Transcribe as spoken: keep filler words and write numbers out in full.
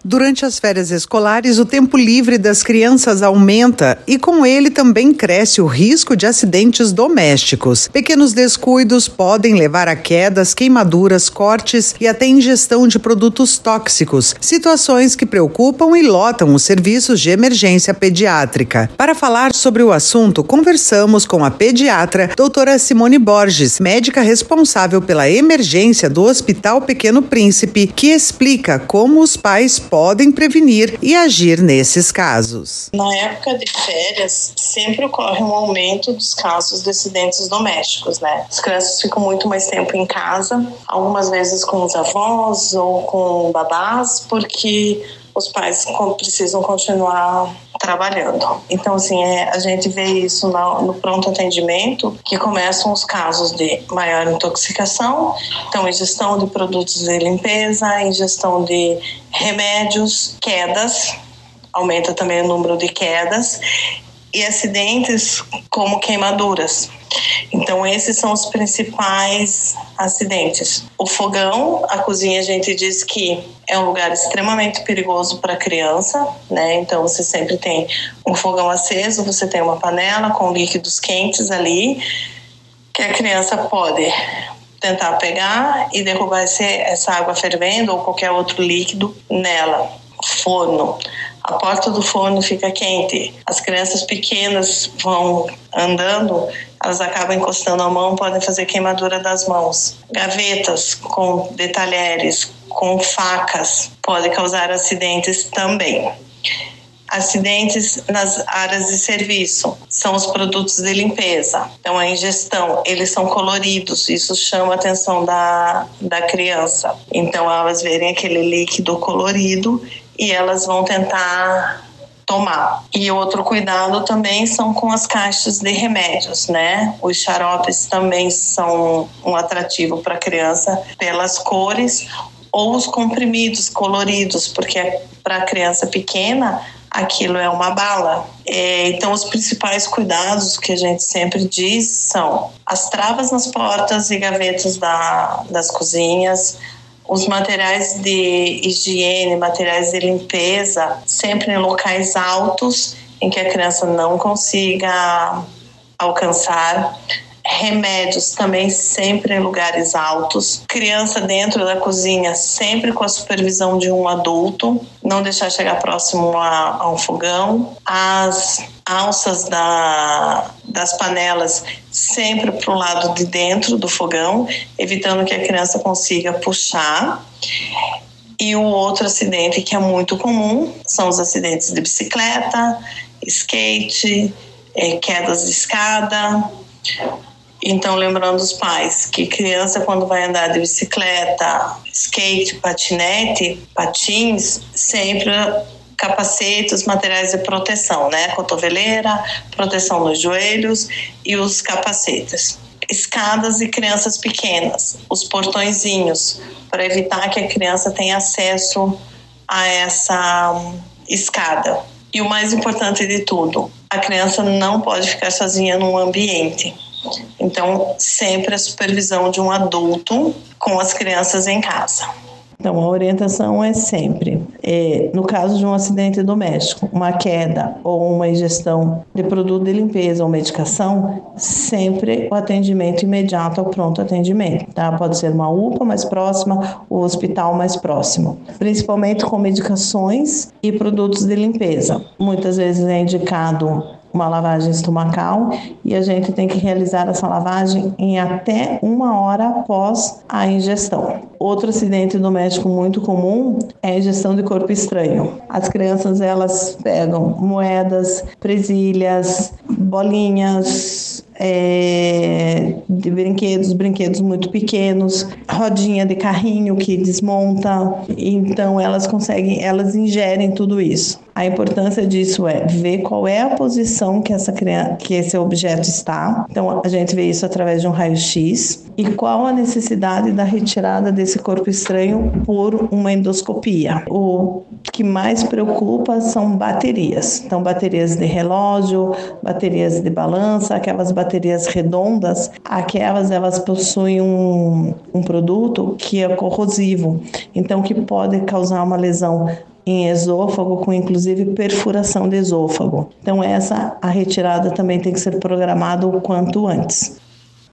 Durante as férias escolares, o tempo livre das crianças aumenta e com ele também cresce o risco de acidentes domésticos. Pequenos descuidos podem levar a quedas, queimaduras, cortes e até ingestão de produtos tóxicos, situações que preocupam e lotam os serviços de emergência pediátrica. Para falar sobre o assunto, conversamos com a pediatra doutora Simone Borges, médica responsável pela emergência do Hospital Pequeno Príncipe, que explica como os pais podem prevenir e agir nesses casos. Na época de férias, sempre ocorre um aumento dos casos de acidentes domésticos, né? As crianças ficam muito mais tempo em casa, algumas vezes com os avós ou com babás, porque os pais precisam continuar trabalhando. Então, assim, é, a gente vê isso no, no pronto atendimento, que começam os casos de maior intoxicação, então ingestão de produtos de limpeza, ingestão de remédios, quedas, aumenta também o número de quedas, e acidentes como queimaduras. Então, esses são os principais acidentes. O fogão, a cozinha, a gente diz que é um lugar extremamente perigoso para a criança, né? Então, você sempre tem um fogão aceso, você tem uma panela com líquidos quentes ali, que a criança pode tentar pegar e derrubar esse, essa água fervendo ou qualquer outro líquido nela. Forno. A porta do forno fica quente. As crianças pequenas vão andando, elas acabam encostando a mão, podem fazer queimadura das mãos. Gavetas com detalheres, com facas, podem causar acidentes também. Acidentes nas áreas de serviço são os produtos de limpeza. Então, a ingestão, eles são coloridos, isso chama a atenção da, da criança. Então, elas verem aquele líquido colorido e elas vão tentar tomar. E outro cuidado também são com as caixas de remédios, né? Os xaropes também são um atrativo para a criança pelas cores, ou os comprimidos coloridos, porque para a criança pequena aquilo é uma bala. É, então, os principais cuidados que a gente sempre diz são as travas nas portas e gavetas da, das cozinhas, os materiais de higiene, materiais de limpeza, sempre em locais altos, em que a criança não consiga alcançar. Remédios também sempre em lugares altos. Criança dentro da cozinha sempre com a supervisão de um adulto. Não deixar chegar próximo a, a um fogão. As alças da, das panelas sempre para o lado de dentro do fogão, evitando que a criança consiga puxar. E o outro acidente que é muito comum são os acidentes de bicicleta, skate, é, quedas de escada. Então, lembrando os pais que criança, quando vai andar de bicicleta, skate, patinete, patins, sempre capacetes, materiais de proteção, né? Cotoveleira, proteção nos joelhos e os capacetes. Escadas e crianças pequenas, os portõezinhos, para evitar que a criança tenha acesso a essa escada. E o mais importante de tudo, a criança não pode ficar sozinha num ambiente. Então, sempre a supervisão de um adulto com as crianças em casa. Então, a orientação é sempre, é, no caso de um acidente doméstico, uma queda ou uma ingestão de produto de limpeza ou medicação, sempre o atendimento imediato ao pronto atendimento. Tá? Pode ser uma U P A mais próxima, o hospital mais próximo, principalmente com medicações e produtos de limpeza. Muitas vezes é indicado uma lavagem estomacal e a gente tem que realizar essa lavagem em até uma hora após a ingestão. Outro acidente doméstico muito comum é a ingestão de corpo estranho. As crianças, elas pegam moedas, presilhas, bolinhas, É, de brinquedos, brinquedos muito pequenos, rodinha de carrinho que desmonta, então elas conseguem, elas ingerem tudo isso. A importância disso é ver qual é a posição que, essa criança, que esse objeto está, então a gente vê isso através de um raio-x, e qual a necessidade da retirada desse corpo estranho por uma endoscopia. O que mais preocupa são baterias, então baterias de relógio, baterias de balança, aquelas baterias redondas, aquelas elas possuem um, um produto que é corrosivo, então que pode causar uma lesão em esôfago, com inclusive perfuração de esôfago. Então essa, a retirada também tem que ser programada o quanto antes.